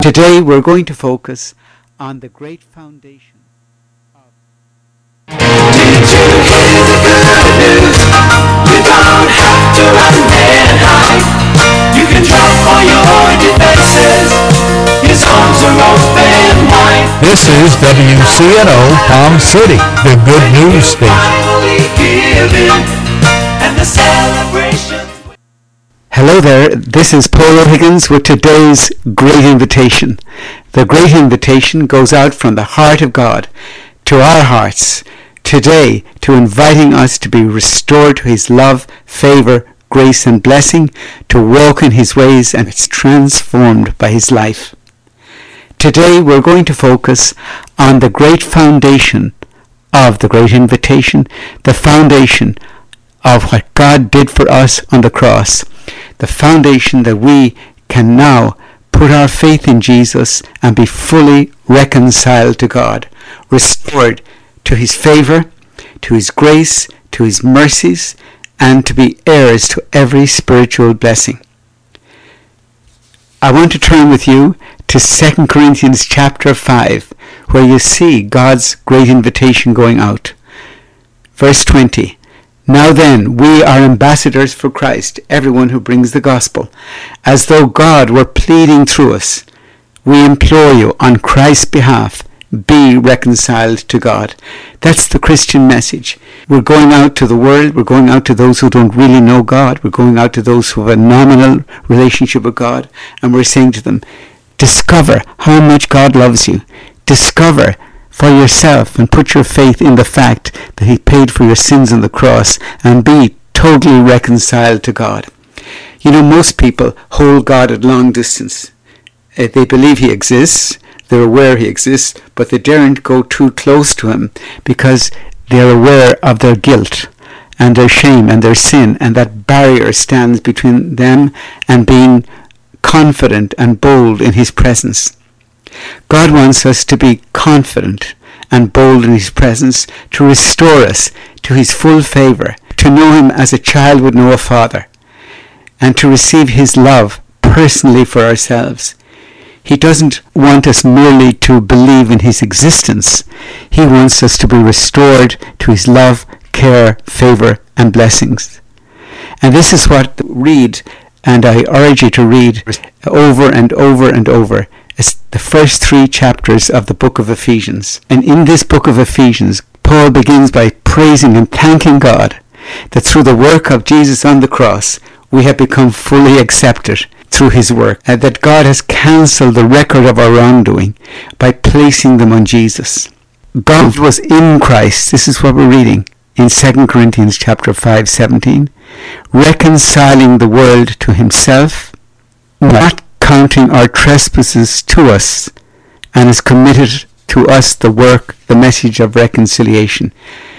Today we're going to focus on the great foundation of... Did you hear the good news? You don't have to run and hide. You can drop all your defenses. His arms are open wide. This is WCNO Palm City, the good news station. Finally given, and the celebrations. Hello there, this is Paul O'Higgins with today's Great Invitation. The Great Invitation goes out from the heart of God to our hearts today to inviting us to be restored to His love, favour, grace and blessing, to walk in His ways, and it's transformed by His life. Today we're going to focus on the great foundation of the Great Invitation, the foundation of what God did for us on the cross, the foundation that we can now put our faith in Jesus and be fully reconciled to God, restored to His favour, to His grace, to His mercies, and to be heirs to every spiritual blessing. I want to turn with you to 2 Corinthians chapter 5, where you see God's great invitation going out. Verse 20. Now then, we are ambassadors for Christ, everyone who brings the gospel, as though God were pleading through us. We implore you, on Christ's behalf, be reconciled to God. That's the Christian message. We're going out to the world, we're going out to those who don't really know God, we're going out to those who have a nominal relationship with God, and we're saying to them, discover how much God loves you. Discover for yourself and put your faith in the fact that He paid for your sins on the cross, and be totally reconciled to God. You know, most people hold God at long distance. They believe He exists, they're aware He exists, but they daren't go too close to Him because they're aware of their guilt and their shame and their sin, and that barrier stands between them and being confident and bold in His presence. God wants us to be confident and bold in His presence, to restore us to His full favour, to know Him as a child would know a father, and to receive His love personally for ourselves. He doesn't want us merely to believe in His existence. He wants us to be restored to His love, care, favour and blessings. And this is what read, and I urge you to read over and over and over, the first 3 chapters of the book of Ephesians. And in this book of Ephesians, Paul begins by praising and thanking God that through the work of Jesus on the cross, we have become fully accepted through His work, and that God has cancelled the record of our wrongdoing by placing them on Jesus. God was in Christ, this is what we're reading in 2 Corinthians chapter 5:17, reconciling the world to Himself, not counting our trespasses to us, and has committed to us the work, the message of reconciliation.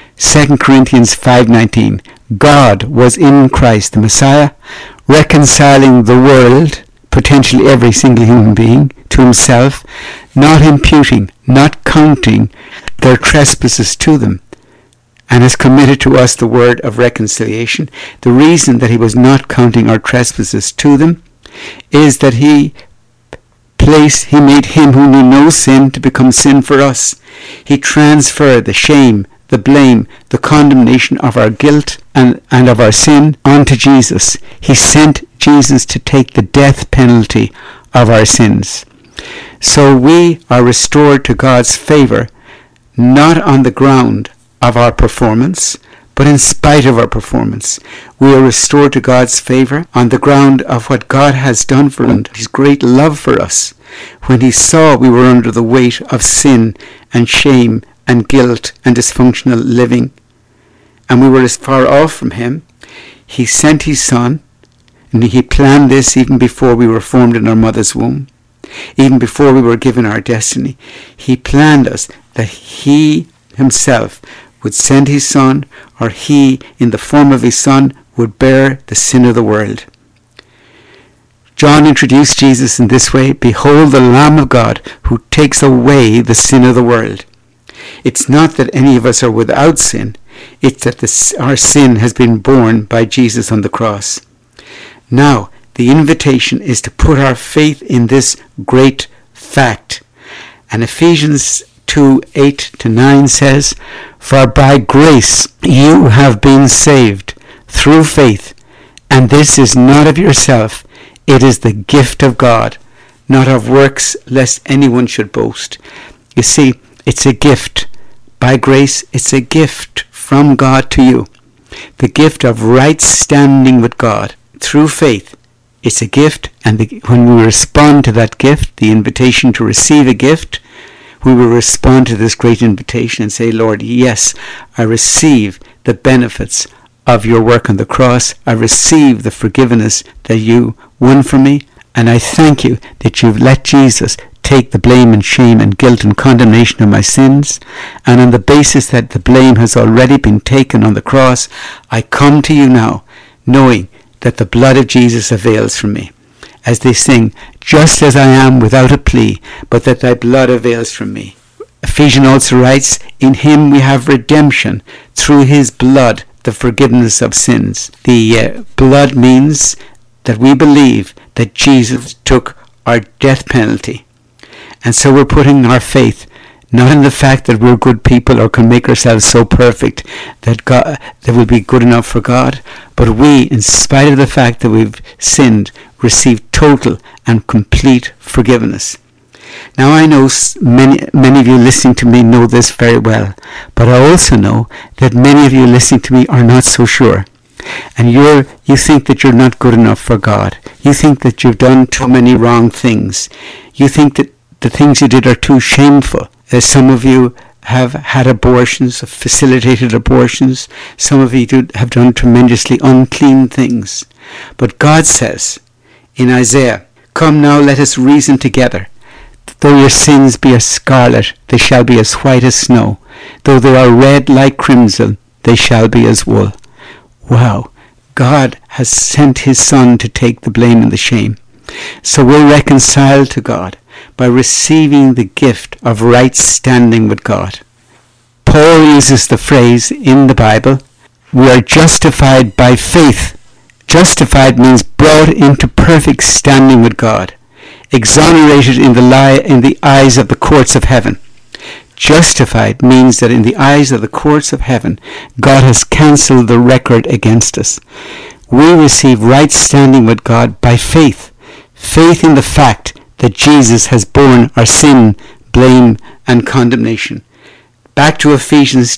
2 Corinthians 5:19, God was in Christ, the Messiah, reconciling the world, potentially every single human being, to Himself, not imputing, not counting their trespasses to them, and has committed to us the word of reconciliation. The reason that He was not counting our trespasses to them is that He made Him who knew no sin to become sin for us. He transferred the shame, the blame, the condemnation of our guilt and of our sin onto Jesus. He sent Jesus to take the death penalty of our sins. So we are restored to God's favour, not on the ground of our performance, but in spite of our performance. We are restored to God's favour on the ground of what God has done for us, His great love for us. When He saw we were under the weight of sin and shame and guilt and dysfunctional living, and we were as far off from Him, He sent His Son, and He planned this even before we were formed in our mother's womb, even before we were given our destiny. He planned us that He Himself would send His Son, or He, in the form of His Son, would bear the sin of the world. John introduced Jesus in this way: behold the Lamb of God who takes away the sin of the world. It's not that any of us are without sin, it's that our sin has been borne by Jesus on the cross. Now, the invitation is to put our faith in this great fact. And Ephesians 2:8-9 says, "For by grace you have been saved through faith, and this is not of yourself, it is the gift of God, not of works, lest anyone should boast." You see, it's a gift. By grace, it's a gift from God to you. The gift of right standing with God through faith. It's a gift, and when we respond to that gift, the invitation to receive a gift, we will respond to this great invitation and say, "Lord, yes, I receive the benefits of your work on the cross. I receive the forgiveness that you won for me, and I thank you that you've let Jesus take the blame and shame and guilt and condemnation of my sins. And on the basis that the blame has already been taken on the cross, I come to you now, knowing that the blood of Jesus avails for me." As they sing, "Just as I am without a plea, but that thy blood avails for me." Ephesians also writes, "In him we have redemption, through his blood, the forgiveness of sins." The blood means that we believe that Jesus took our death penalty. And so we're putting our faith not in the fact that we're good people or can make ourselves so perfect that will be good enough for God, but we, in spite of the fact that we've sinned, receive total and complete forgiveness. Now I know many of you listening to me know this very well, but I also know that many of you listening to me are not so sure. And you think that you're not good enough for God. You think that you've done too many wrong things. You think that the things you did are too shameful. Some of you have had abortions, facilitated abortions. Some of you have done tremendously unclean things. But God says in Isaiah, "Come now, let us reason together. Though your sins be as scarlet, they shall be as white as snow. Though they are red like crimson, they shall be as wool." Wow, God has sent his Son to take the blame and the shame. So we're reconciled to God by receiving the gift of right standing with God. Paul uses the phrase in the Bible, "We are justified by faith." Justified means brought into perfect standing with God, exonerated in the eyes of the courts of heaven. Justified means that in the eyes of the courts of heaven, God has cancelled the record against us. We receive right standing with God by faith. Faith in the fact that Jesus has borne our sin, blame, and condemnation. Back to Ephesians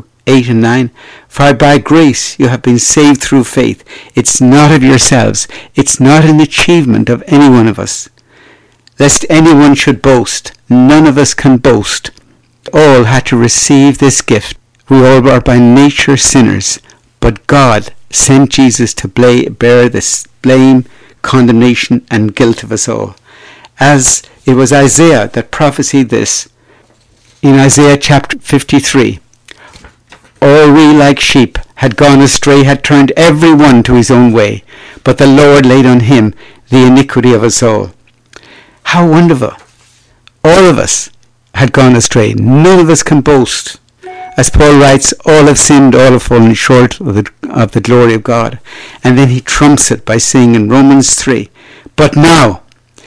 2:8-9. "For by grace you have been saved through faith. It's not of yourselves. It's not an achievement of any one of us, lest anyone should boast." None of us can boast. All had to receive this gift. We all are by nature sinners, but God sent Jesus to bear this blame, condemnation, and guilt of us all. As it was Isaiah that prophesied this in Isaiah chapter 53. "All we like sheep had gone astray, had turned every one to his own way, but the Lord laid on him the iniquity of us all." How wonderful! All of us had gone astray. None of us can boast. As Paul writes, all have sinned, all have fallen short of the glory of God. And then he trumps it by saying in Romans 3, But now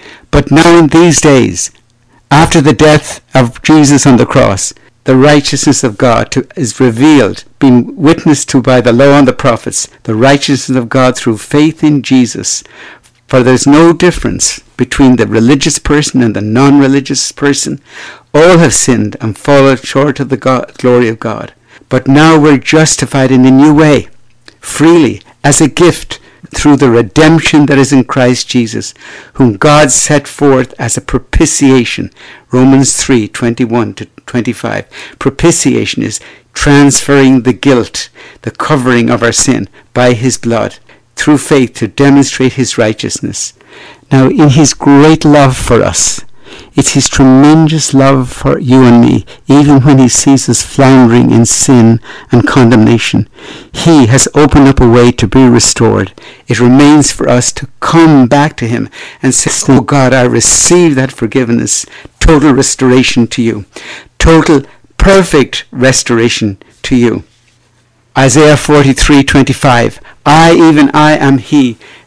in these days, after the death of Jesus on the cross, the righteousness of God is revealed, being witnessed to by the law and the prophets, the righteousness of God through faith in Jesus. For there's no difference between the religious person and the non-religious person. All have sinned and fallen short of the glory of God. But now we're justified in a new way, freely, as a gift, through the redemption that is in Christ Jesus, whom God set forth as a propitiation. Romans 3:21-25. Propitiation is transferring the guilt, the covering of our sin by his blood, through faith to demonstrate his righteousness. Now, in his great love for us, it's his tremendous love for you and me, even when he sees us floundering in sin and condemnation. He has opened up a way to be restored. It remains for us to come back to him and say, "Oh God, I receive that forgiveness, total restoration to you, total, perfect restoration to you." Isaiah 43:25, even I am he.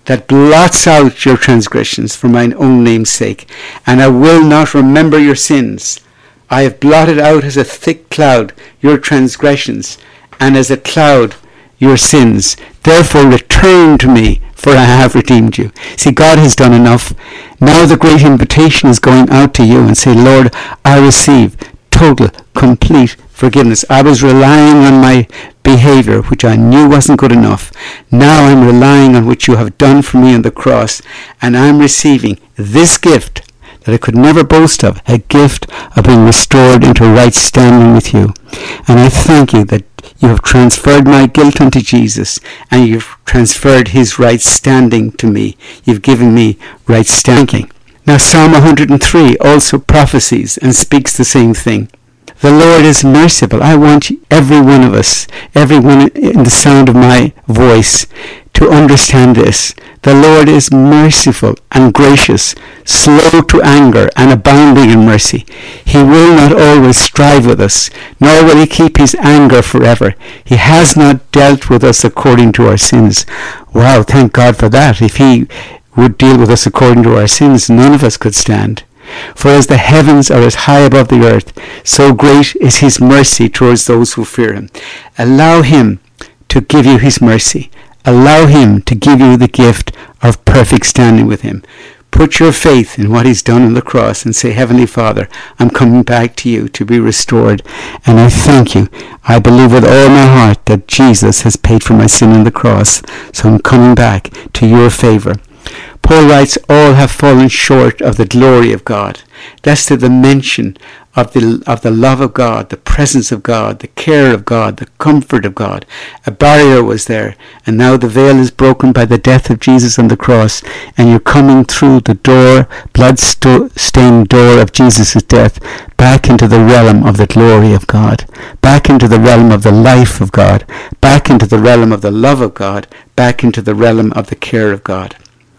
that blots out your transgressions for mine own name's sake, and I will not remember your sins. I have blotted out as a thick cloud your transgressions, and as a cloud your sins. Therefore return to me, for I have redeemed you. See, God has done enough. Now the great invitation is going out to you, and say, Lord, I receive total, complete forgiveness. I was relying on my behavior, which I knew wasn't good enough. Now I'm relying on what you have done for me on the cross, and I'm receiving this gift that I could never boast of, a gift of being restored into right standing with you. And I thank you that you have transferred my guilt unto Jesus, and you've transferred his right standing to me. You've given me right standing. Now Psalm 103 also prophesies and speaks the same thing. The Lord is merciful. I want every one of us, everyone in the sound of my voice, to understand this. The Lord is merciful and gracious, slow to anger and abounding in mercy. He will not always strive with us, nor will he keep his anger forever. He has not dealt with us according to our sins. Wow, thank God for that. If he would deal with us according to our sins, none of us could stand. For as the heavens are as high above the earth, so great is his mercy towards those who fear him. Allow him to give you his mercy. Allow him to give you the gift of perfect standing with him. Put your faith in what he's done on the cross and say, Heavenly Father, I'm coming back to you to be restored. And I thank you. I believe with all my heart that Jesus has paid for my sin on the cross. So I'm coming back to your favor. Paul writes, all have fallen short of the glory of God. That's the dimension of the love of God, the presence of God, the care of God, the comfort of God. A barrier was there, and now the veil is broken by the death of Jesus on the cross, and you're coming through the door, blood-stained door of Jesus' death, back into the realm of the glory of God, back into the realm of the life of God, back into the realm of the love of God, back into the realm of the care of God.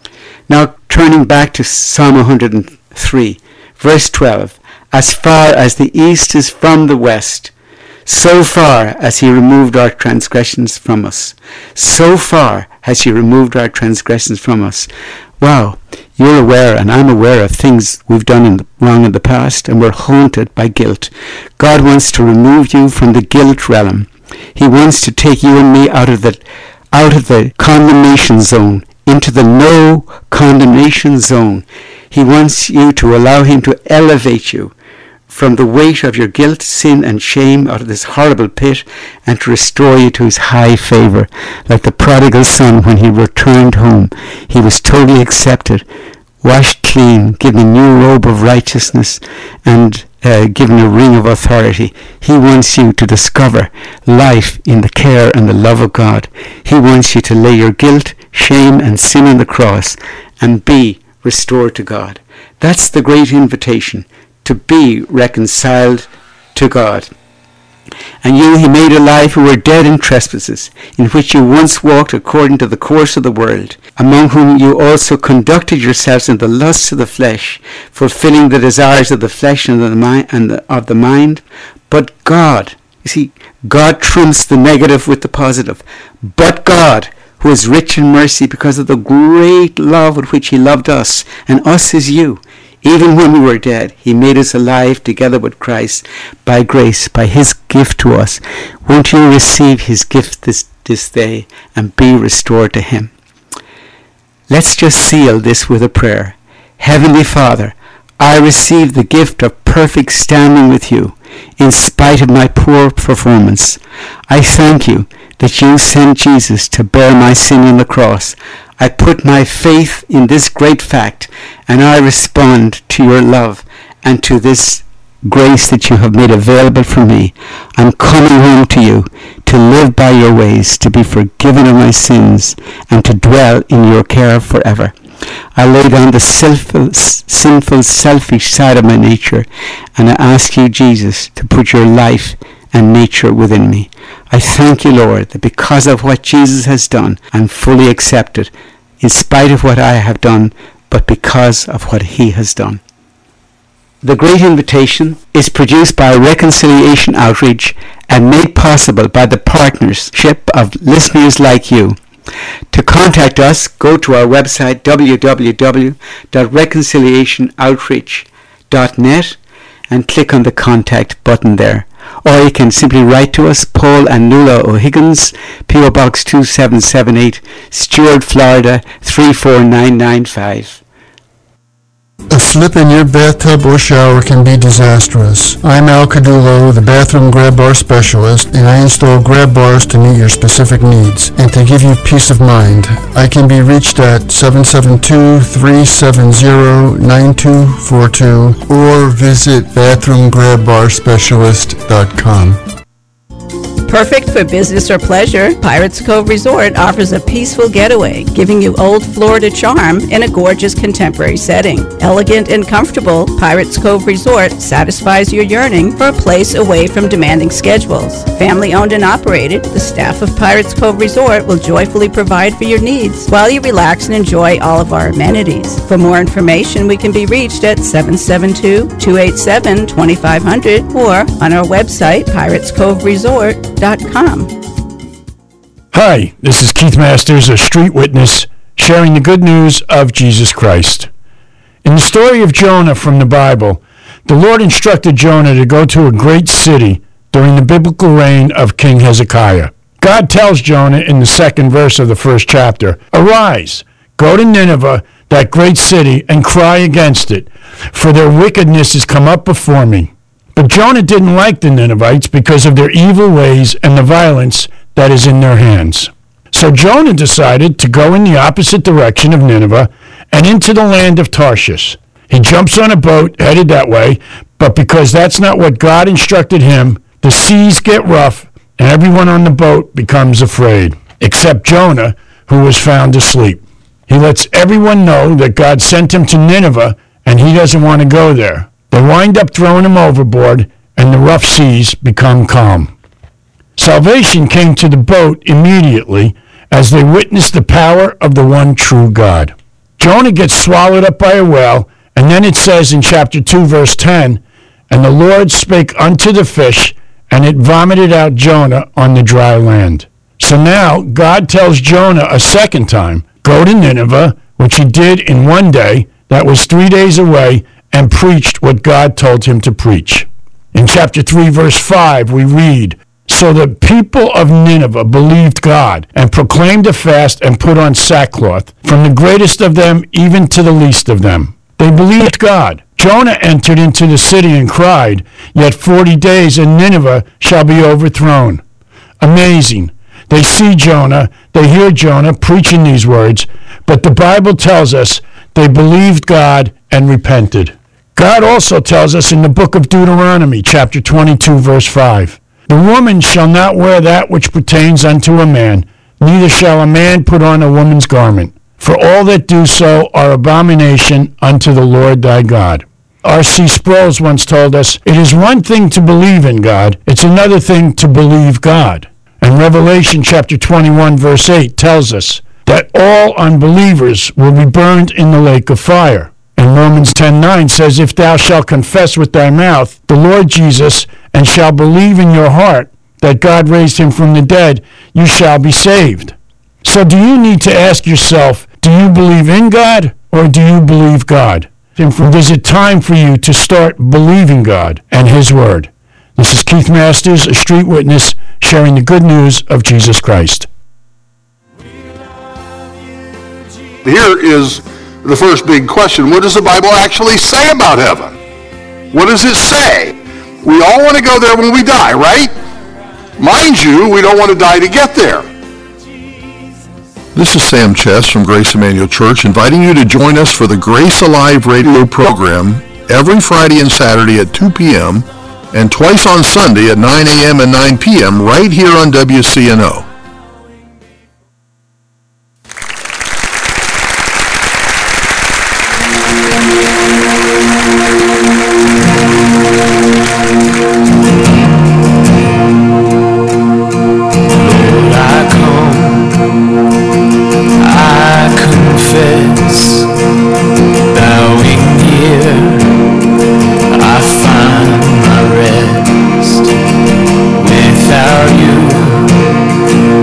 Now, turning back to Psalm 103, verse 12, as far as the east is from the west, so far as he removed our transgressions from us. So far has he removed our transgressions from us. Wow, you're aware, and I'm aware of things we've done wrong in the past, and we're haunted by guilt. God wants to remove you from the guilt realm. He wants to take you and me out of the condemnation zone, into the no condemnation zone. He wants you to allow him to elevate you from the weight of your guilt, sin and shame out of this horrible pit, and to restore you to his high favor. Like the prodigal son, when he returned home, he was totally accepted, washed clean, given a new robe of righteousness, and given a ring of authority. He wants you to discover life in the care and the love of God. He wants you to lay your guilt, shame and sin on the cross and be restored to God. That's the great invitation, to be reconciled to God. And you he made alive who were dead in trespasses, in which you once walked according to the course of the world, among whom you also conducted yourselves in the lusts of the flesh, fulfilling the desires of the flesh and of the mind. But God, you see, God trumps the negative with the positive. But God, who is rich in mercy because of the great love with which he loved us, and us is you. Even when we were dead, he made us alive together with Christ by grace, by his gift to us. Won't you receive his gift this day and be restored to him? Let's just seal this with a prayer. Heavenly Father, I receive the gift of perfect standing with you in spite of my poor performance. I thank you that you sent Jesus to bear my sin on the cross. I put my faith in this great fact, and I respond to your love and to this grace that you have made available for me. I'm coming home to you to live by your ways, to be forgiven of my sins, and to dwell in your care forever. I lay down the sinful, selfish side of my nature, and I ask you, Jesus, to put your life and nature within me. I thank you, Lord, that because of what Jesus has done, I'm fully accepted, in spite of what I have done, but because of what he has done. The Great Invitation is produced by Reconciliation Outreach and made possible by the partnership of listeners like you. To contact us, go to our website www.reconciliationoutreach.net and click on the contact button there. Or you can simply write to us, Paul and Nuala O'Higgins, P.O. Box 2778, Stewart, Florida 34995. A slip in your bathtub or shower can be disastrous. I'm Al Cadulo, the bathroom grab bar specialist, and I install grab bars to meet your specific needs and to give you peace of mind. I can be reached at 772-370-9242 or visit bathroomgrabbarspecialist.com. Perfect for business or pleasure, Pirates Cove Resort offers a peaceful getaway, giving you old Florida charm in a gorgeous contemporary setting. Elegant and comfortable, Pirates Cove Resort satisfies your yearning for a place away from demanding schedules. Family owned and operated, the staff of Pirates Cove Resort will joyfully provide for your needs while you relax and enjoy all of our amenities. For more information, we can be reached at 772-287-2500 or on our website, piratescoveresort.com. Hi, this is Keith Masters, a street witness, sharing the good news of Jesus Christ. In the story of Jonah from the Bible, the Lord instructed Jonah to go to a great city during the biblical reign of King Hezekiah. God tells Jonah in the second verse of the first chapter, "Arise, go to Nineveh, that great city, and cry against it, for their wickedness has come up before me." But Jonah didn't like the Ninevites because of their evil ways and the violence that is in their hands. So Jonah decided to go in the opposite direction of Nineveh and into the land of Tarshish. He jumps on a boat headed that way, but because that's not what God instructed him, the seas get rough and everyone on the boat becomes afraid, except Jonah, who was found asleep. He lets everyone know that God sent him to Nineveh and he doesn't want to go there. They wind up throwing him overboard, and the rough seas become calm. Salvation came to the boat immediately as they witnessed the power of the one true God. Jonah gets swallowed up by a whale, and then it says in chapter 2, verse 10, "And the Lord spake unto the fish, and it vomited out Jonah on the dry land." So now God tells Jonah a second time, go to Nineveh, which he did in one day, that was 3 days away, and preached what God told him to preach. In chapter 3, verse 5, we read, "So the people of Nineveh believed God and proclaimed a fast and put on sackcloth, from the greatest of them even to the least of them." They believed God. Jonah entered into the city and cried, "Yet 40 days and Nineveh shall be overthrown." Amazing. They see Jonah, they hear Jonah preaching these words, but the Bible tells us they believed God and repented. God also tells us in the book of Deuteronomy, chapter 22, verse 5, "The woman shall not wear that which pertains unto a man, neither shall a man put on a woman's garment. For all that do so are abomination unto the Lord thy God." R.C. Sproul once told us, "It is one thing to believe in God, it's another thing to believe God." And Revelation chapter 21, verse 8 tells us that all unbelievers will be burned in the lake of fire. And Romans 10:9 says, "If thou shalt confess with thy mouth the Lord Jesus, and shall believe in your heart that God raised him from the dead, you shall be saved." So do you need to ask yourself, do you believe in God or do you believe God? And is it time for you to start believing God and his word? This is Keith Masters, a street witness, sharing the good news of Jesus Christ. Here is the first big question. What does the Bible actually say about heaven? What does it say? We all want to go there when we die, right? Mind you, we don't want to die to get there. This is Sam Chess from Grace Emmanuel Church, inviting you to join us for the Grace Alive radio program every Friday and Saturday at 2 p.m. and twice on Sunday at 9 a.m. and 9 p.m. right here on WCNO. Without you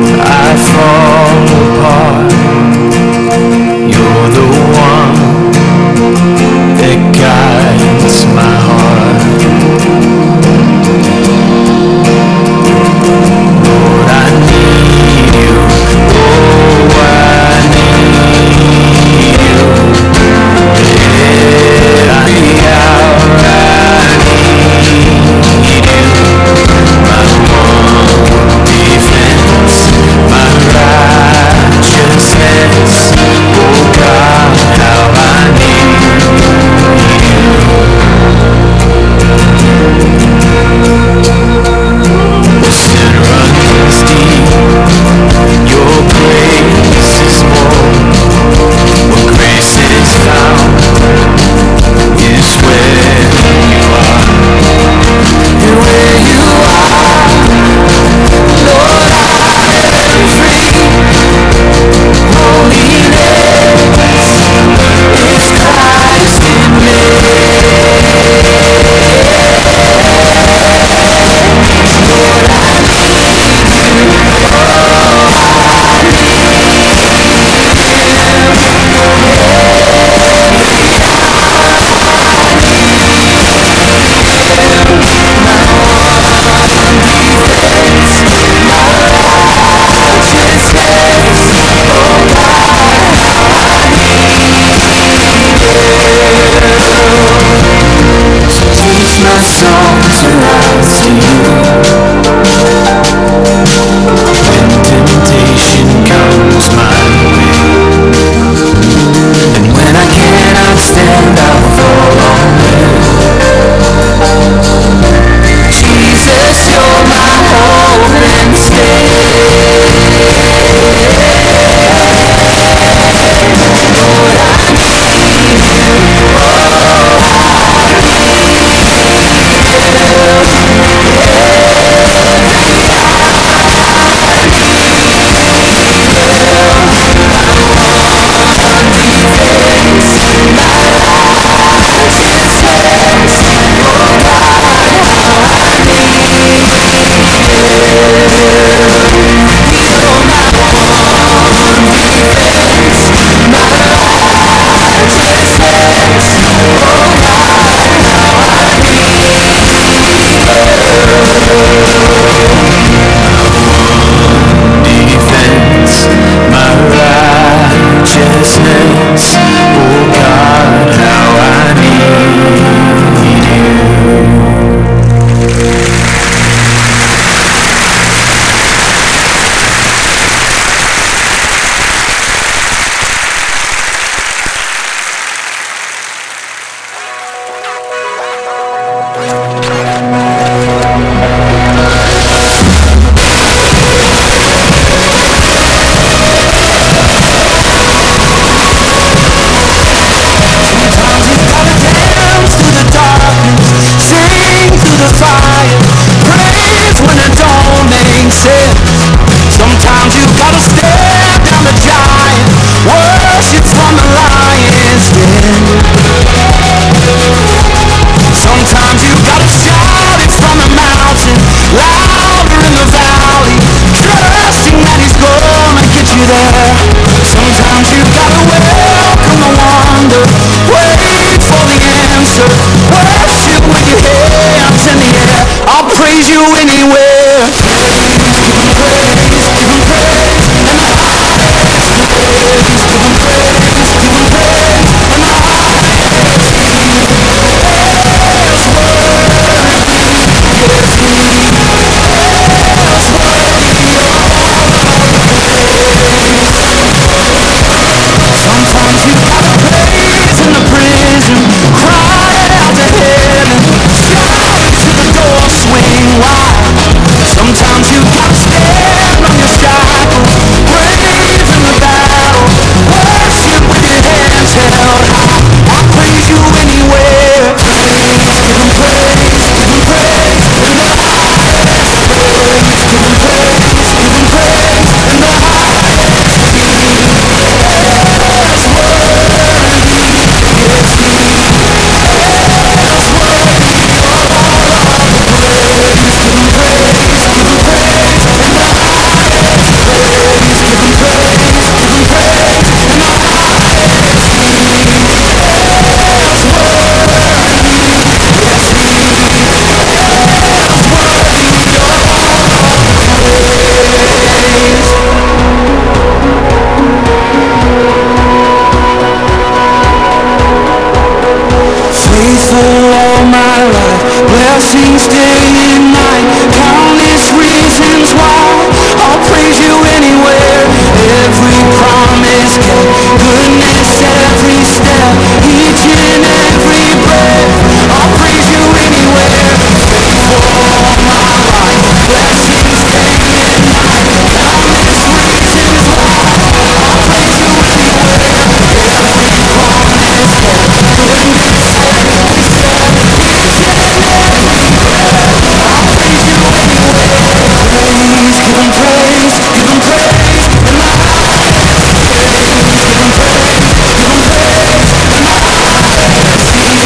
blessings day and night, countless reasons why I'll praise you anywhere. Every promise kept, goodness every step, each and every breath, I'll praise you anywhere. Faithful all my life, blessings day and night, countless reasons why I'll praise you anywhere. Every promise kept, goodness every step, each and every breath, I'll praise you anywhere. Praise, give him praise, give him praise, in my highest praise, give him praise, give him praise, in my highest. He is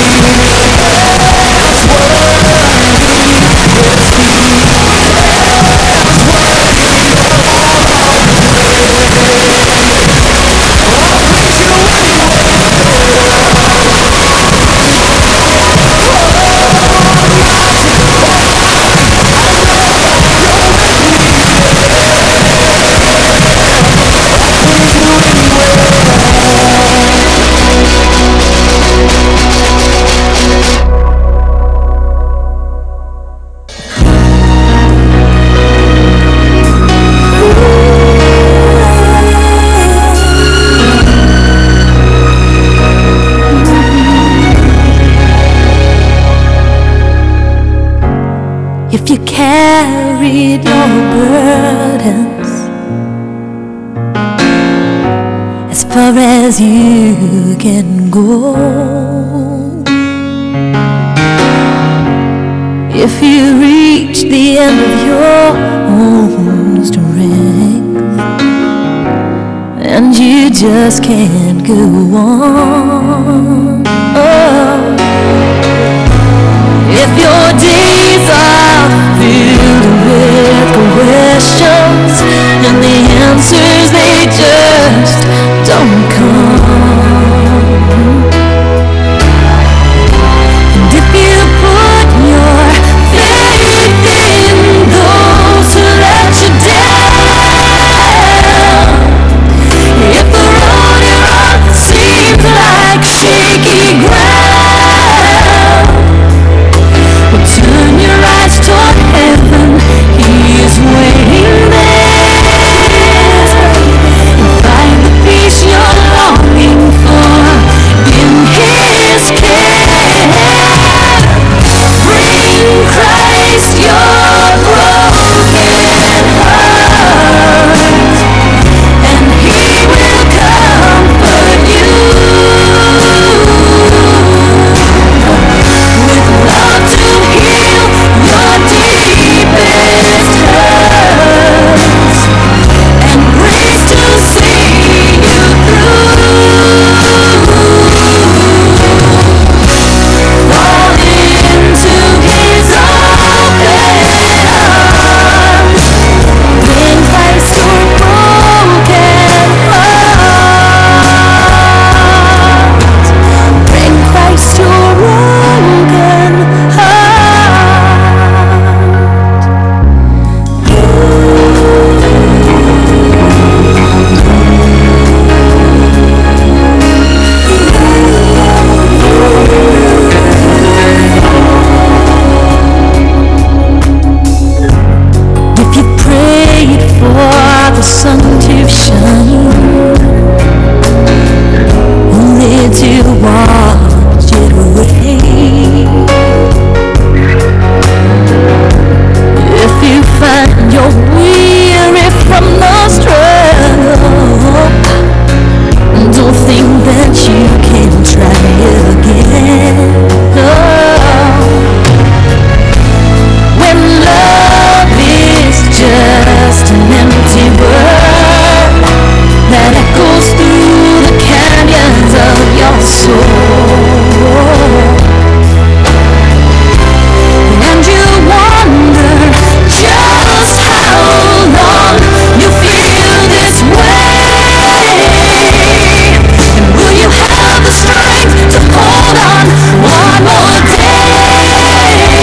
worthy, yes, he is worthy of all our praise. I'll praise you anywhere. If you carried your burdens as far as you can go, if you reach the end of your own strength and you just can't go on, oh, if your days are filled with questions and the answers they just don't